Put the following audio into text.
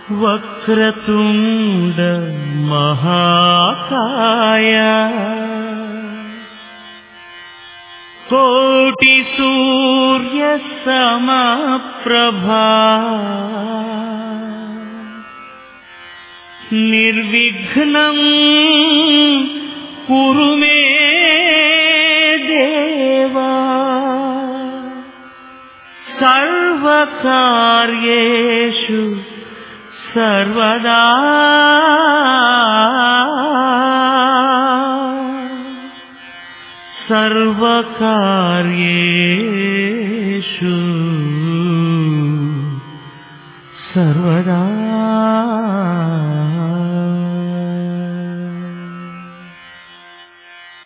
వక్రతుండ మహాకాయ కోటి సూర్య సమప్రభా నిర్విఘ్నం కురు మే దేవా సర్వకార్యేషు సర్వదా సర్వకార్యేషు సర్వదా